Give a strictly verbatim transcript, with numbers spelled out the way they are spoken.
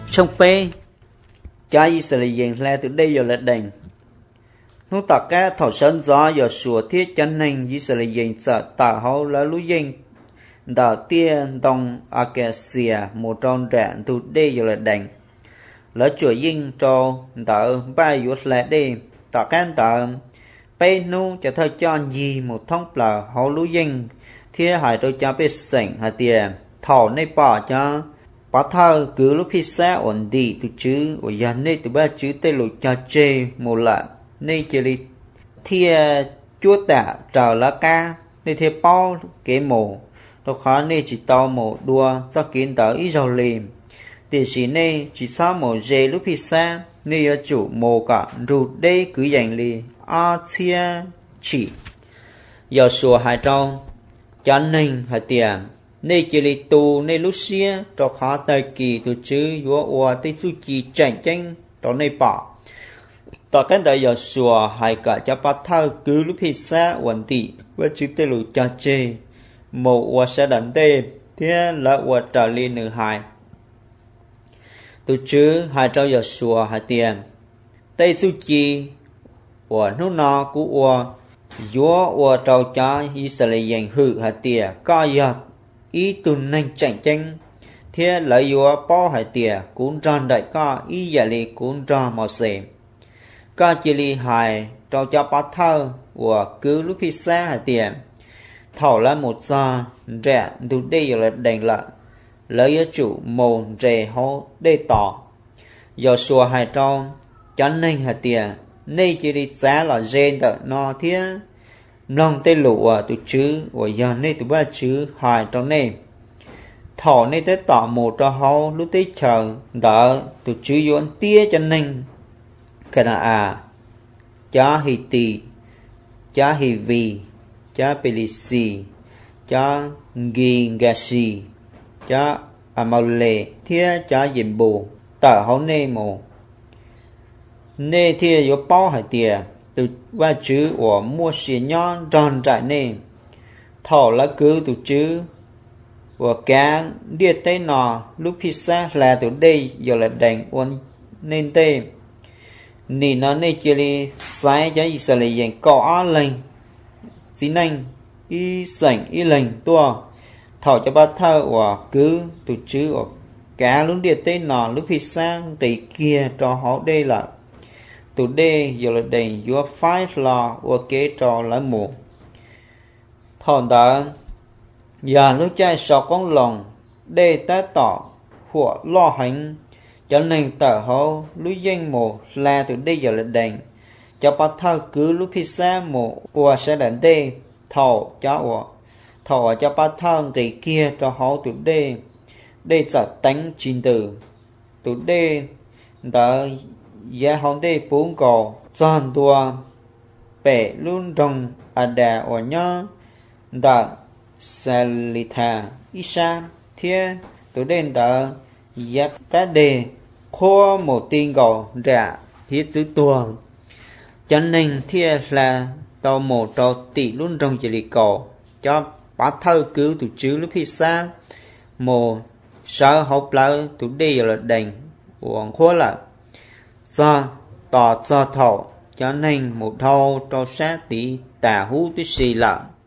trong pe cha Israel là từ đây giờ là đành nó tất cả thọ sơn gió giờ sửa thiết chân nên Israel sợ tạ hậu là lũ dân đầu tiên đồng Acacia một trong rạn từ đây giờ là đành lỡ chuỗi dân cho đỡ ba yếu là đây tất cả tờ pe nu cho thơ cho gì một thông là hậu lũ dân thiết hại tôi cho biết sảnh hạt tiền thọ này bỏ cho bắt thơ cứ lúc khi xa ổn định từ chữ ở nhà này từ ba chữ tây lục cho chê một lần này chỉ là thia chúa tạ trở lá ca này thia bao kế mổ nó khó này chỉ tao mổ đua cho kiến tớ ít dầu lìm thì chỉ này chỉ sao mổ dê lúc khi xa này ở chủ mổ cả rụt đây cứ dành lì a chia chỉ giờ sủa hai trong cho nên hai tiền này chỉ là tù này lúc xưa cho khó thời kỳ từ chữ vua ua tới su chi tranh tranh đó này bỏ tỏ cái đời giờ sủa hay cả cho bắt thao cứ lúc khi xa ổn định với chữ tê lù cho chê một ua sẽ đánh tê thế là ua trở lên nữ hài từ chữ hai trao giờ sủa hai tiền tây su chi ua nô nọ của ua vua ua trao cho Israel hư hai tiền coi giờ ý tuần nên tranh tranh thế lợi vua bao hai tiền cũng tròn đại co ý giả lý cũng tròn màu xềm có chỉ li hài trao cho bắt thơ của cứ lúc khi xa hai tiền thảo là một giờ rẻ đủ đây là đành lợ lấy chủ mồn rẻ hô đây tỏ giờ xua hai trao cho nên hai tiền nay chỉ đi giá là gen đợi nó thế nông tê lụ à tụ chứ ở giờ này tụ ba chứ hai trong này thọ này tới tỏ một cho hậu lúc tới chờ đỡ tụ chứ vốn tia cho nên cái nào à cha hi tì cha hi vi cha pelisi cha gingasi cha amale thia cha yểm bù tờ hậu này mồ nê thia có bao hải tiền từ ba chữ của mua xì nhon tròn trải nê thọ là cứ từ chữ của cá điệt tây nọ lúc khi xa là từ đây giờ là đánh uốn nên tê nì nó nê chỉ li sai cho Israel dành có á lệnh xin anh y sảnh y lệnh tua thọ cho ba thơ của cứ từ chữ của cá lúc điệt tây nọ lúc khi sang tây kia cho họ đây là today giờ là đầy your five law ok cho lại một thằng đó giờ lúc chạy sọ con lòng để ta tỏ của lo hành cho nên tờ hậu lúc danh một là từ đây giờ là đành cho bắt thơ cứ lúc khi xa một của sẽ đến đây thầu cho của thầu cho bắt thơ cái kia cho họ từ đây đây là tánh trình từ từ đây đã giá hông đây bốn cổ toàn đùa bể luôn trong à đà ở nhớ đã xa lì thà ý xa thế tôi đến đã giá cá đề khô một tiên cổ rạ thiết tứ tuồng cho nên thế là tàu một tàu tỷ luôn trong chỉ lì cổ cho bác thơ cứu từ chứ lúc khi xa một sợ hộp lỡ tôi đi là đành uống khô là do tỏ do thổ cho nên một thâu cho sát tí tà hú tí xì lợn